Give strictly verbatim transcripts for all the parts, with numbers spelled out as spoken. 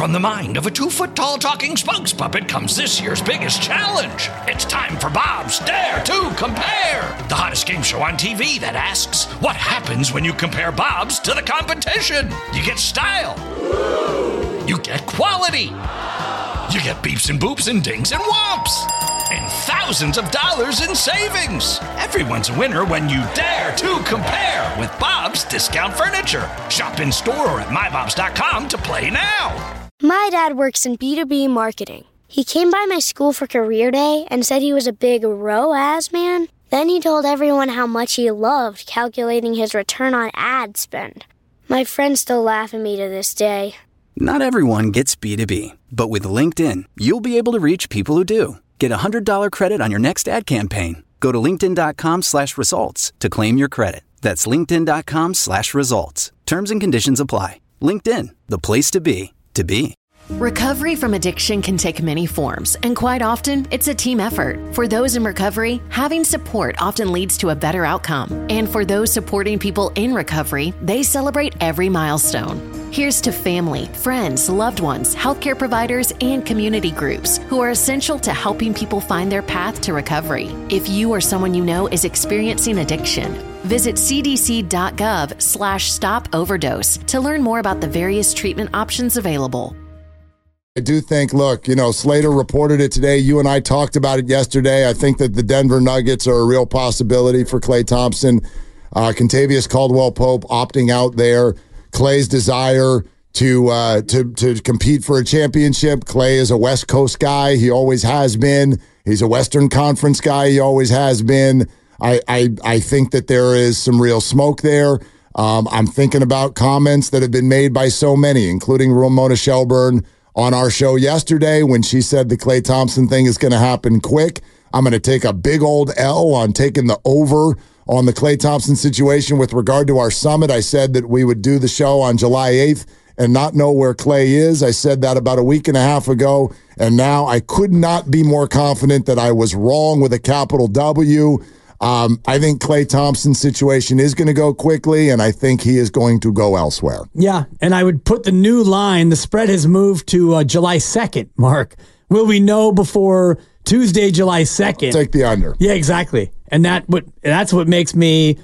from the mind of a two-foot-tall talking spokes puppet comes this year's biggest challenge. It's time for Bob's Dare to Compare, the hottest game show on T V that asks, what happens when you compare Bobs to the competition? You get style. You get quality. You get beeps and boops and dings and whomps. And thousands of dollars in savings. Everyone's a winner when you dare to compare with Bob's Discount Furniture. Shop in store or at my bobs dot com to play now. My dad works in B two B marketing. He came by my school for career day and said he was a big R O A S man. Then he told everyone how much he loved calculating his return on ad spend. My friends still laugh at me to this day. Not everyone gets B two B, but with LinkedIn, you'll be able to reach people who do. Get a one hundred dollars credit on your next ad campaign. Go to linkedin.com slash results to claim your credit. That's linkedin.com slash results. Terms and conditions apply. LinkedIn, the place to be, to be. Recovery from addiction can take many forms, and quite often, it's a team effort. For those in recovery, having support often leads to a better outcome. And for those supporting people in recovery, they celebrate every milestone. Here's to family, friends, loved ones, healthcare providers, and community groups who are essential to helping people find their path to recovery. If you or someone you know is experiencing addiction, visit cdc.gov slash stop overdose to learn more about the various treatment options available. I do think, look, you know, Slater reported it today. You and I talked about it yesterday. I think that the Denver Nuggets are a real possibility for Klay Thompson. Uh, Kentavious Caldwell-Pope opting out there. Klay's desire to uh, to to compete for a championship. Klay is a West Coast guy. He always has been. He's a Western Conference guy. He always has been. I I, I think that there is some real smoke there. Um, I'm thinking about comments that have been made by so many, including Ramona Shelburne on our show yesterday when she said the Klay Thompson thing is going to happen quick. I'm going to take a big old L on taking the over on the Klay Thompson situation with regard to our summit. I said that we would do the show on July eighth and not know where Klay is. I said that about a week and a half ago, and now I could not be more confident that I was wrong with a capital W. Um, I think Klay Thompson's situation is going to go quickly, and I think he is going to go elsewhere. Yeah, and I would put the new line, the spread has moved to uh, July second, Mark. Will we know before Tuesday, July second? Take the under. Yeah, exactly. And that what that's what makes me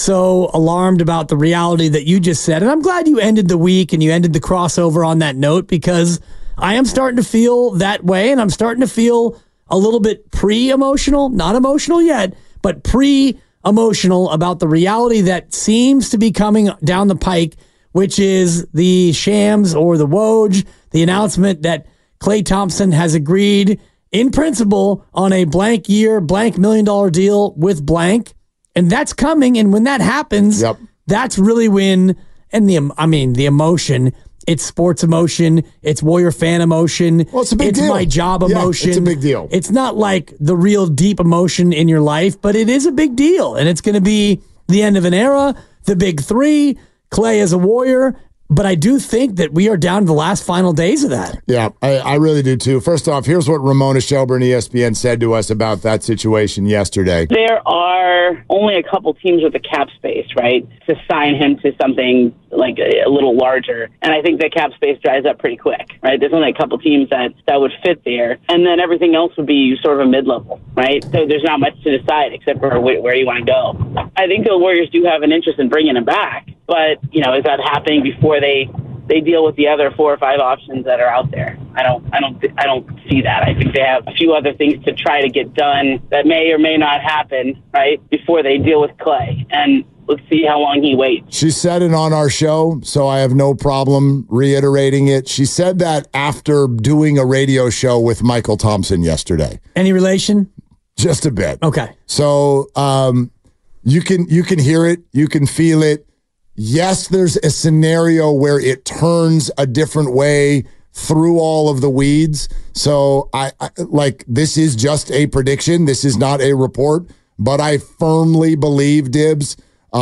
so alarmed about the reality that you just said. And I'm glad you ended the week and you ended the crossover on that note, because I am starting to feel that way, and I'm starting to feel a little bit pre-emotional, not emotional yet, but pre-emotional about the reality that seems to be coming down the pike, which is the Shams or the Woj, the announcement that Klay Thompson has agreed in principle on a blank year, blank million dollar deal with blank. And that's coming. And when that happens, yep. that's really when, and the, I mean, the emotion, it's sports emotion, it's Warrior fan emotion, well, it's, a big it's deal. my job emotion. Yeah, it's a big deal. It's not like the real deep emotion in your life, but it is a big deal. And it's going to be the end of an era, the big three, Klay as a Warrior. But I do think that we are down to the last final days of that. Yeah, I, I really do too. First off, here's what Ramona Shelburne, E S P N, said to us about that situation yesterday. There are only a couple teams with the cap space, right, to sign him to something like a, a little larger. And I think that cap space dries up pretty quick, right? There's only a couple teams that, that would fit there. And then everything else would be sort of a mid-level, right? So there's not much to decide except for wh- where you want to go. I think the Warriors do have an interest in bringing him back. But, you know, is that happening before they they deal with the other four or five options that are out there? I don't I don't I don't see that. I think they have a few other things to try to get done that may or may not happen, right, before they deal with Klay. And let's see how long he waits. She said it on our show, so I have no problem reiterating it. She said that after doing a radio show with Michael Thompson yesterday. Any relation? Just a bit. Okay. So um, you can you can hear it. You can feel it. Yes, there's a scenario where it turns a different way through all of the weeds. So I, I like this is just a prediction. This is not a report, but I firmly believe, Dibs,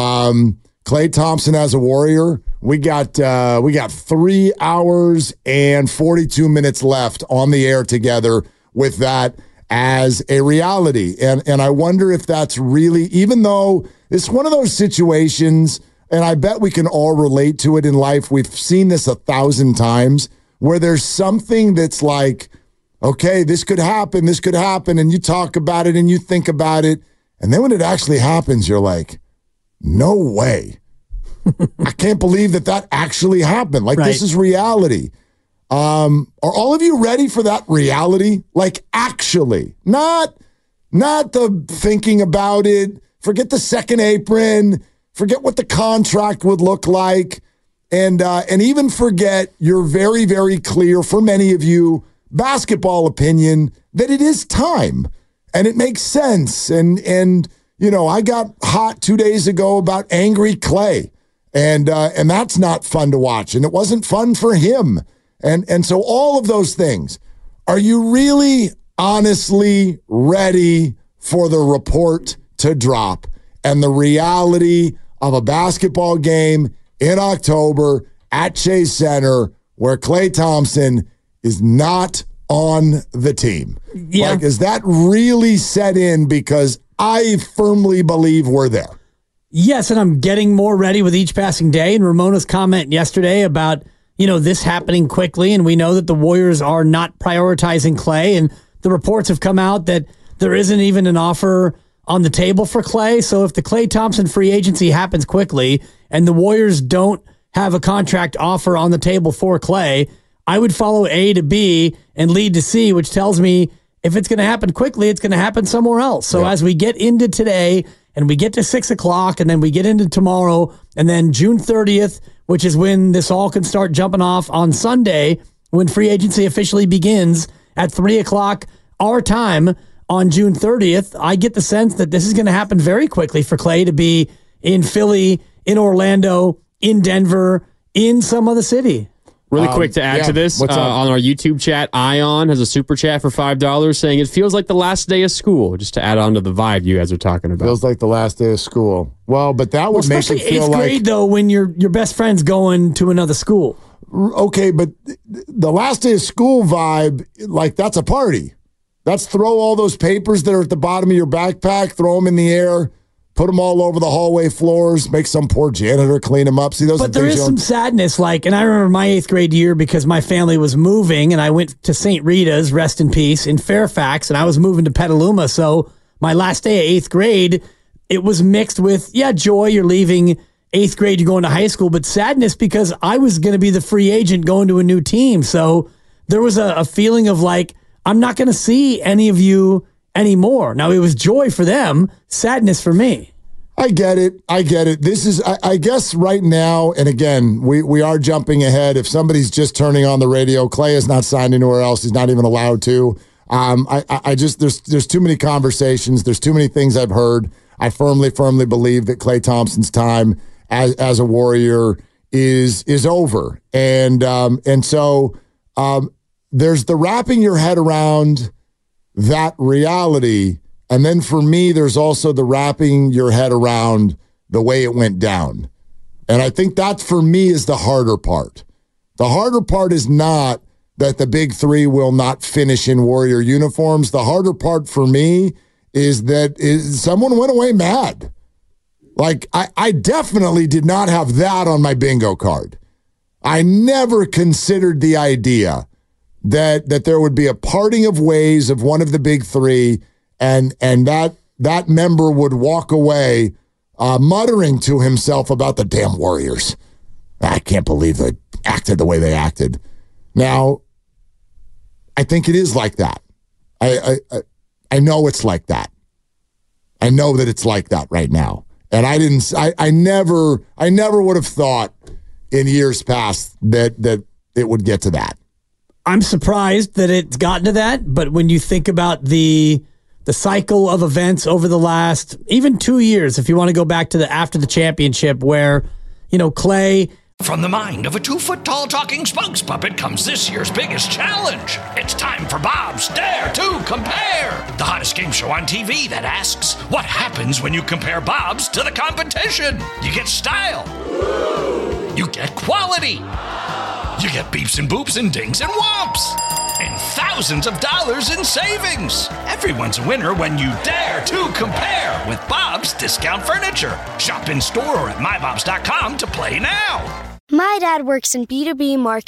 um, Klay Thompson as a Warrior. We got uh, we got three hours and forty-two minutes left on the air together with that as a reality. And and I wonder if that's really, even though it's one of those situations, and I bet we can all relate to it in life. We've seen this a thousand times where there's something that's like, okay, this could happen, this could happen, and you talk about it and you think about it, and then when it actually happens, you're like, no way. I can't believe that that actually happened. Like, right. This is reality. Um, are all of you ready for that reality? Like, actually, not, not the thinking about it. Forget the second apron. Forget what the contract would look like. And, uh, and even forget your very, very clear, for many of you, basketball opinion that it is time and it makes sense. And, and, you know, I got hot two days ago about angry Clay, and, uh, and that's not fun to watch. And it wasn't fun for him. And, and so all of those things, are you really honestly ready for the report to drop and the reality of a basketball game in October at Chase Center where Klay Thompson is not on the team? Yeah. Like, is that really set in? Because I firmly believe we're there. Yes, and I'm getting more ready with each passing day. And Ramona's comment yesterday about, you know, this happening quickly, and we know that the Warriors are not prioritizing Klay, and the reports have come out that there isn't even an offer on the table for Klay. So if the Klay Thompson free agency happens quickly and the Warriors don't have a contract offer on the table for Klay, I would follow A to B and lead to C, which tells me if it's going to happen quickly, it's going to happen somewhere else. So yeah. As we get into today and we get to six o'clock and then we get into tomorrow and then June thirtieth, which is when this all can start jumping off on Sunday, when free agency officially begins at three o'clock our time on June thirtieth, I get the sense that this is going to happen very quickly for Klay to be in Philly, in Orlando, in Denver, in some other city. Really um, quick to add yeah. to this, uh, on our YouTube chat, Ion has a super chat for five dollars saying it feels like the last day of school, just to add on to the vibe you guys are talking about. Feels like the last day of school. Well, but that would well, make it feel eighth like... grade, though, when your your best friend's going to another school. Okay, but the last day of school vibe, like, that's a party. That's throw all those papers that are at the bottom of your backpack, throw them in the air, put them all over the hallway floors, make some poor janitor clean them up. See, those but are there things is you some sadness, like, and I remember my eighth grade year because my family was moving, and I went to Saint Rita's, rest in peace, in Fairfax, and I was moving to Petaluma. So my last day of eighth grade, it was mixed with, yeah, joy, you're leaving eighth grade, you're going to high school, but sadness because I was going to be the free agent going to a new team. So there was a, a feeling of like, I'm not going to see any of you anymore. Now, it was joy for them, sadness for me. I get it. I get it. This is, I, I guess right now, and again, we, we are jumping ahead. If somebody's just turning on the radio, Klay is not signed anywhere else. He's not even allowed to. Um, I, I just, there's, there's too many conversations. There's too many things I've heard. I firmly, firmly believe that Klay Thompson's time as, as a Warrior is, is over. And, um, and so, um, there's the wrapping your head around that reality. And then for me, there's also the wrapping your head around the way it went down. And I think that for me is the harder part. The harder part is not that the big three will not finish in Warrior uniforms. The harder part for me is that is someone went away mad. Like, I, I definitely did not have that on my bingo card. I never considered the idea that that there would be a parting of ways of one of the big three, and and that that member would walk away uh, muttering to himself about the damn Warriors. I can't believe they acted the way they acted. Now, I think it is like that. I I I know it's like that. I know that it's like that right now. And I didn't I, I never I never would have thought in years past that that it would get to that. I'm surprised that it's gotten to that, but when you think about the the cycle of events over the last even two years, if you want to go back to the after the championship where, you know, Klay. From the mind of a two-foot-tall talking spokes puppet comes this year's biggest challenge. It's time for Bob's Dare to Compare, the hottest game show on T V that asks, what happens when you compare Bob's to the competition? You get style. You get quality. You get beeps and boops and dings and whomps. And thousands of dollars in savings. Everyone's a winner when you dare to compare with Bob's Discount Furniture. Shop in store or at my bobs dot com to play now. My dad works in B two B marketing.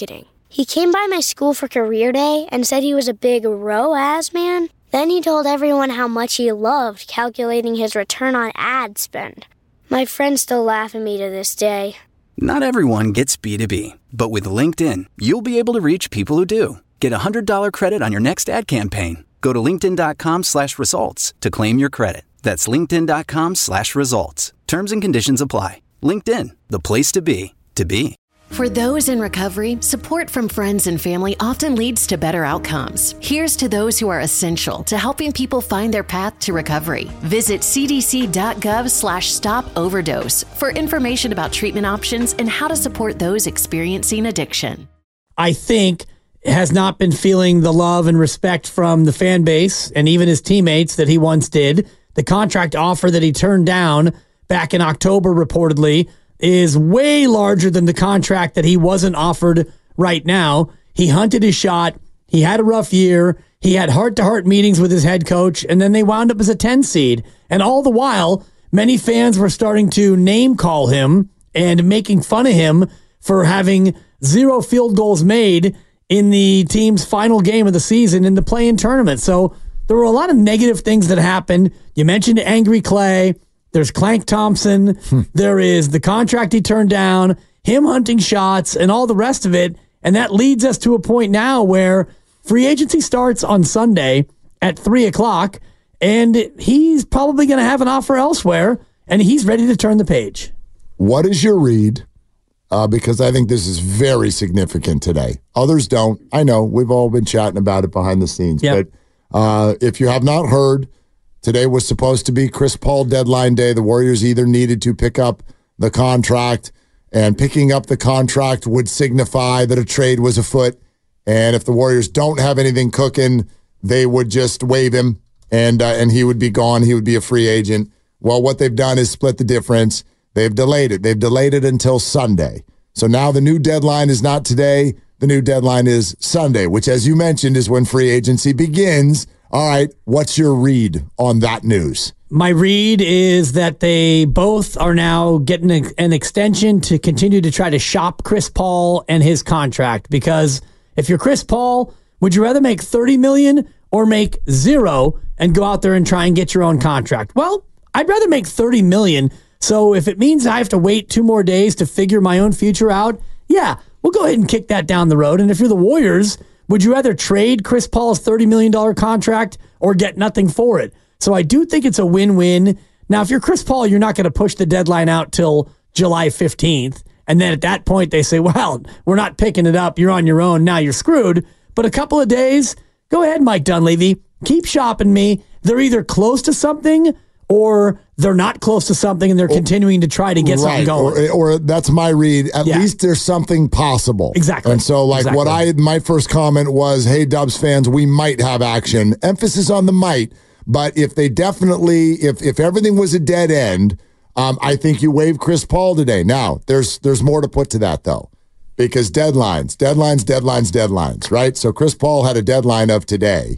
He came by my school for career day and said he was a big ROAS man. Then he told everyone how much he loved calculating his return on ad spend. My friends still laugh at me to this day. Not everyone gets B two B, but with LinkedIn, you'll be able to reach people who do. Get a one hundred dollars credit on your next ad campaign. Go to linkedin.com slash results to claim your credit. That's linkedin.com slash results. Terms and conditions apply. LinkedIn, the place to be, to be. For those in recovery, support from friends and family often leads to better outcomes. Here's to those who are essential to helping people find their path to recovery. Visit cdc.gov slash stop overdose for information about treatment options and how to support those experiencing addiction. I think has not been feeling the love and respect from the fan base and even his teammates that he once did. The contract offer that he turned down back in October reportedly is way larger than the contract that he wasn't offered right now. He hunted his shot. He had a rough year. He had heart-to-heart meetings with his head coach, and then they wound up as a ten seed. And all the while, many fans were starting to name call him and making fun of him for having zero field goals made in the team's final game of the season in the play-in tournament. So there were a lot of negative things that happened. You mentioned Angry Clay. There's Clank Thompson. Hmm. There is the contract he turned down, him hunting shots, and all the rest of it. And that leads us to a point now where free agency starts on Sunday at three o'clock, and he's probably going to have an offer elsewhere, and he's ready to turn the page. What is your read? Uh, because I think this is very significant today. Others don't. I know. We've all been chatting about it behind the scenes. Yep. But uh, if you have not heard, today was supposed to be Chris Paul deadline day. The Warriors either needed to pick up the contract, and picking up the contract would signify that a trade was afoot. And if the Warriors don't have anything cooking, they would just waive him, and uh, and he would be gone. He would be a free agent. Well, what they've done is split the difference. They've delayed it. They've delayed it until Sunday. So now the new deadline is not today. The new deadline is Sunday, which, as you mentioned, is when free agency begins. All right, what's your read on that news? My read is that they both are now getting a, an extension to continue to try to shop Chris Paul and his contract. Because if you're Chris Paul, would you rather make thirty million dollars or make zero and go out there and try and get your own contract? Well, I'd rather make thirty million dollars. So if it means I have to wait two more days to figure my own future out, yeah, we'll go ahead and kick that down the road. And if you're the Warriors, would you rather trade Chris Paul's thirty million dollars contract or get nothing for it? So I do think it's a win-win. Now, if you're Chris Paul, you're not going to push the deadline out till July fifteenth. And then at that point, they say, well, we're not picking it up. You're on your own. Now you're screwed. But a couple of days, go ahead, Mike Dunleavy. Keep shopping me. They're either close to something or they're not close to something and they're continuing to try to get right. something going. Or, or that's my read. At yeah. least there's something possible. Exactly. And so like exactly. what I, my first comment was, hey, Dubs fans, we might have action. Emphasis on the might. But if they definitely, if if everything was a dead end, um, I think you waive Chris Paul today. Now, there's there's more to put to that, though, because deadlines, deadlines, deadlines, deadlines, right? So Chris Paul had a deadline of today,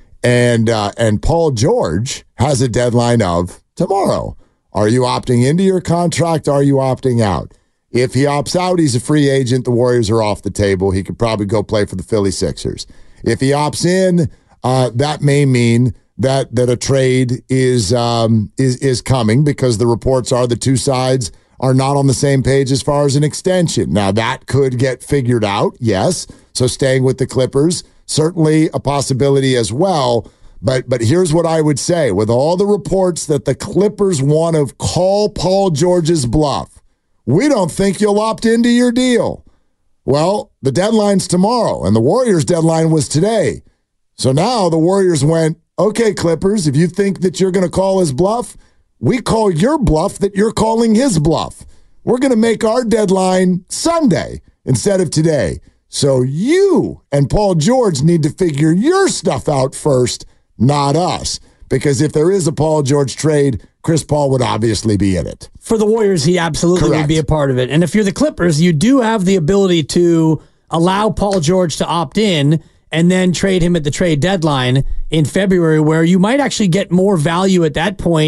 and uh, and Paul George has a deadline of tomorrow. Are you opting into your contract? Are you opting out? If he opts out, he's a free agent. The Warriors are off the table. He could probably go play for the Philly Sixers. If he opts in, uh, that may mean that that a trade is um, is is coming, because the reports are the two sides are not on the same page as far as an extension. Now, that could get figured out, yes. So staying with the Clippers, certainly a possibility as well. But but here's what I would say. With all the reports that the Clippers want to call Paul George's bluff, we don't think you'll opt into your deal. Well, the deadline's tomorrow, and the Warriors' deadline was today. So now the Warriors went, okay, Clippers, if you think that you're going to call his bluff, we call your bluff that you're calling his bluff. We're going to make our deadline Sunday instead of today. So you and Paul George need to figure your stuff out first, not us. Because if there is a Paul George trade, Chris Paul would obviously be in it. For the Warriors, he absolutely Correct. would be a part of it. And if you're the Clippers, you do have the ability to allow Paul George to opt in and then trade him at the trade deadline in February, where you might actually get more value at that point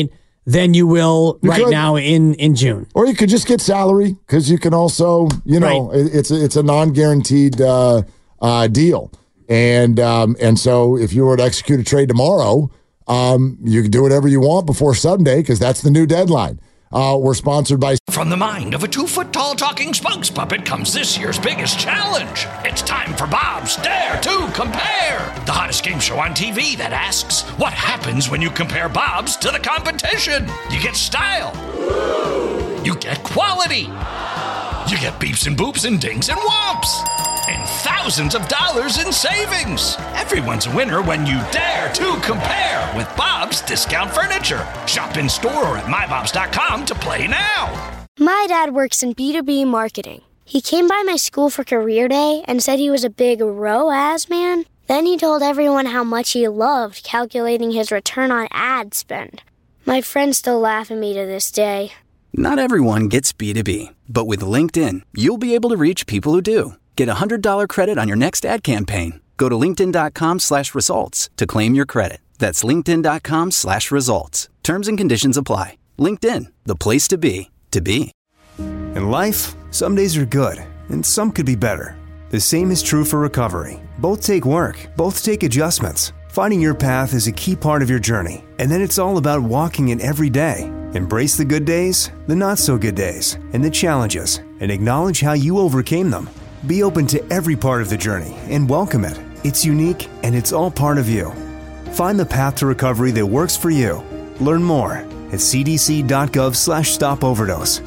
than you will You right could. now in, in June. Or you could just get salary because you can also, you know, Right. it, it's a, it's a non-guaranteed uh, uh, deal. And um, and so if you were to execute a trade tomorrow, um, you can do whatever you want before Sunday because that's the new deadline. Uh, we're sponsored by... From the mind of a two-foot-tall talking spokes puppet comes this year's biggest challenge. It's time for Bob's Dare to Compare, the hottest game show on T V that asks, what happens when you compare Bob's to the competition? You get style. You get quality. You get beeps and boops and dings and whomps. And thousands of dollars in savings. Everyone's a winner when you dare to compare with Bob's Discount Furniture. Shop in store or at my bobs dot com to play now. My dad works in B two B marketing. He came by my school for career day and said he was a big R O A S man. Then he told everyone how much he loved calculating his return on ad spend. My friends still laugh at me to this day. Not everyone gets B two B, but with LinkedIn, you'll be able to reach people who do. Get a one hundred dollars credit on your next ad campaign. Go to linkedin.com slash results to claim your credit. That's linkedin.com slash results. Terms and conditions apply. LinkedIn, the place to be, to be. In life, some days are good, and some could be better. The same is true for recovery. Both take work, both take adjustments. Finding your path is a key part of your journey, and then it's all about walking it every day. Embrace the good days, the not-so-good days, and the challenges, and acknowledge how you overcame them. Be open to every part of the journey and welcome it. It's unique, and it's all part of you. Find the path to recovery that works for you. Learn more at cdc.gov slash stop overdose.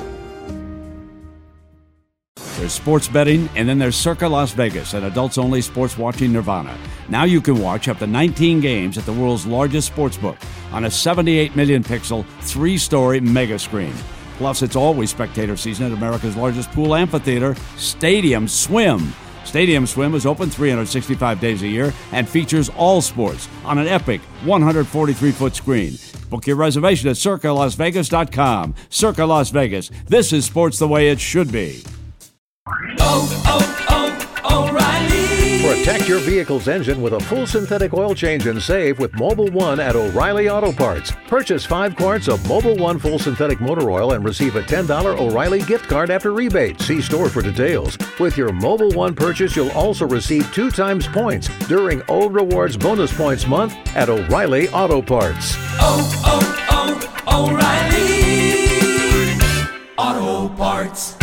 There's sports betting, and then there's Circa Las Vegas, an adults-only sports watching nirvana. Now you can watch up to nineteen games at the world's largest sportsbook on a seventy-eight million pixel, three-story mega screen. Plus, it's always spectator season at America's largest pool amphitheater, Stadium Swim. Stadium Swim is open three hundred sixty-five days a year and features all sports on an epic one hundred forty-three foot screen. Book your reservation at circa las vegas dot com. Circa Las Vegas. This is sports the way it should be. Oh, oh, oh, O'Reilly. Protect your vehicle's engine with a full synthetic oil change and save with Mobil one at O'Reilly Auto Parts. Purchase five quarts of Mobil one full synthetic motor oil and receive a ten dollars O'Reilly gift card after rebate. See store for details. With your Mobil one purchase, you'll also receive two times points during O Rewards Bonus Points Month at O'Reilly Auto Parts. Oh, oh, oh, O'Reilly Auto Parts.